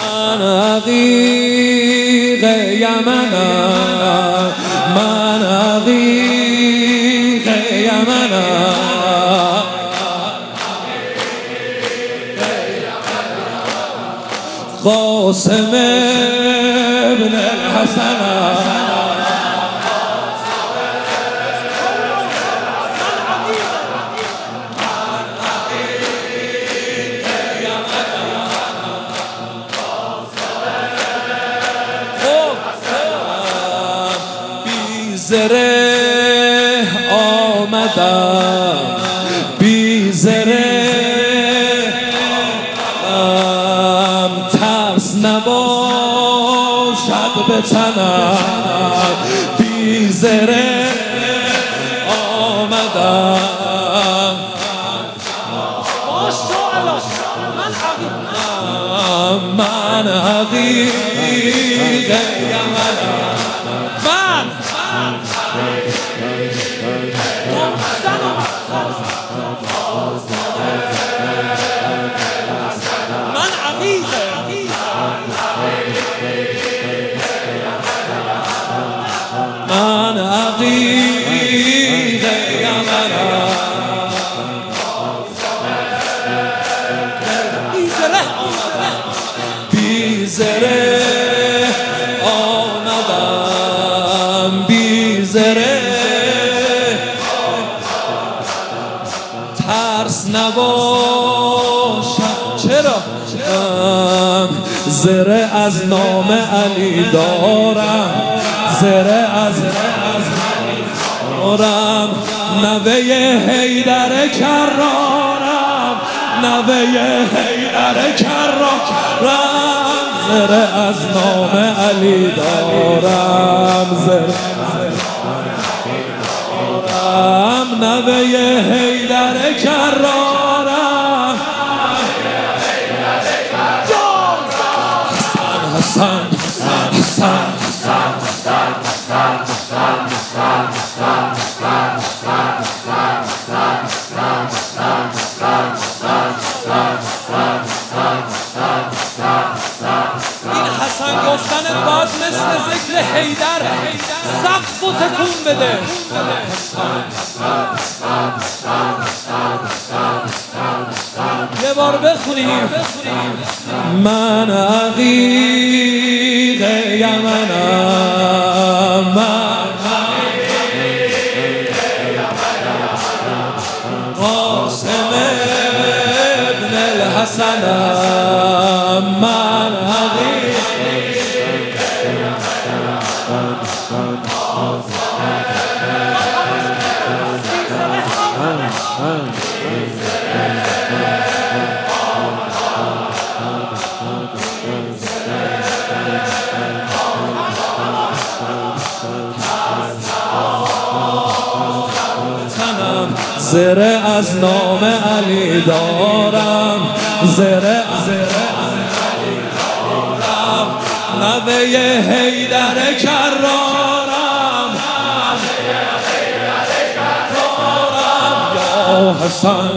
من عقیق یمنم، من عقیق یمنم، قاسم ابن الحسن، زره آمدم، بی زره ترس نباشد به تنم، بی زره آمدم، من عقیق یمنم، من عقیق من عقیق یمنم، بی زره آمدم، بی زره ترس نباشد. چرا؟ زره از نام علی دارم، زره از دارم، نوه حیدر کرارم، نوه حیدر کرارم، زره از نام علی دارم، زره نوه حیدر کرارم، حسن حسن این حسن گفتن باز مثل ذکر حیدر سقف و تکون بده. یه بار بخونیم. من عقیق یمنم، من قاسم ابن الحسنم، من عقیق زره از نام علی دارم، زره نوه حیدر کرارم، یا حسن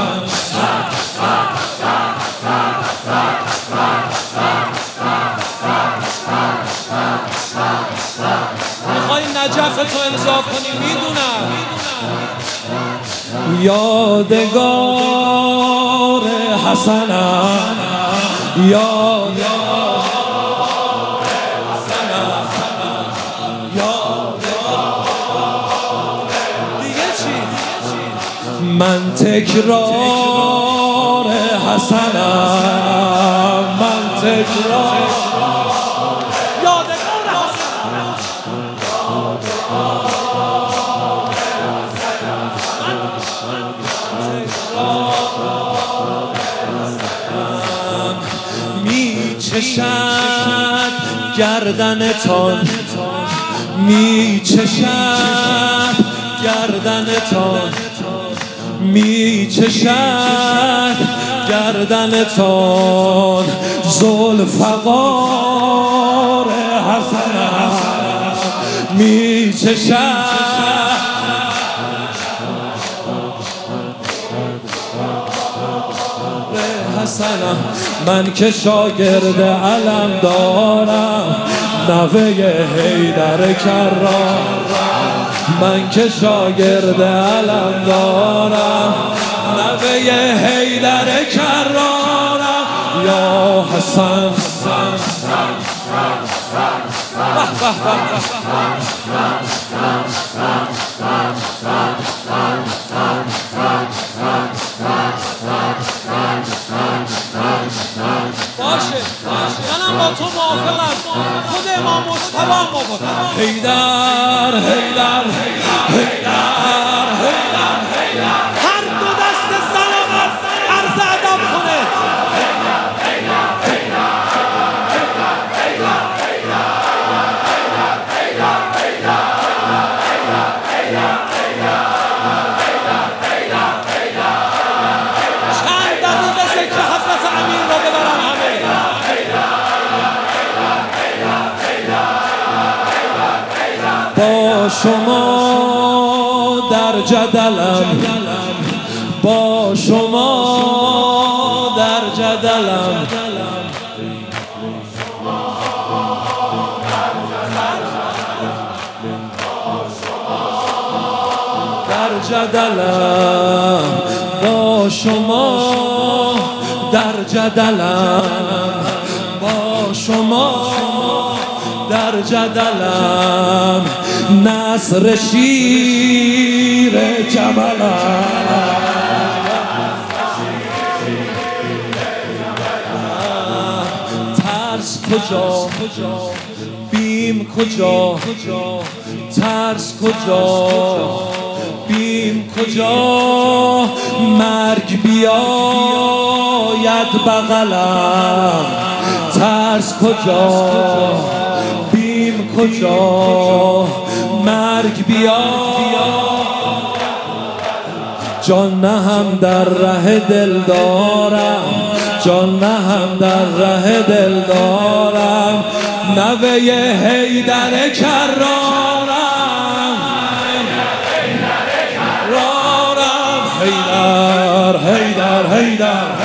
میخوای نجف تو امضا کنی؟ میدونم. یادگار حسنم، یادگار حسنم، یادگار دیگه چی؟ من تکرار حسنم، من تکرار یادگار می چشد گردنتان، می چشد گردنتان، می چشد گردنتان، ذوالفقار حسنم، می چشد حسنم، من که شاگرد علم دارم، نوه حیدر کرارم. من که شاگرد علم دارم، نوه حیدر کرارم. یا حسن باشه منم با تو موافقم. خود امام مجتبی موافقم. حیدر حیدر حیدر حیدر هر دو دست سلامت عرض ادب کنه. چند دقیقه ذکر حضرت امیر رو ببرن همه. با شما در جدلم، با شما در جدلم، در جدلم، با شما در جدلم، با شما در جدلم. نصر شیر جملم، ترس کجا بیم کجا، ترس کجا بیم کجا. مرگ بیاید بغلم، ترس کجا بیم کجا. مرگ بیا جان نهم در ره دل دارم، جان نهم در ره دل دارم. نوه حیدر کرارم، حیدر حیدر حیدر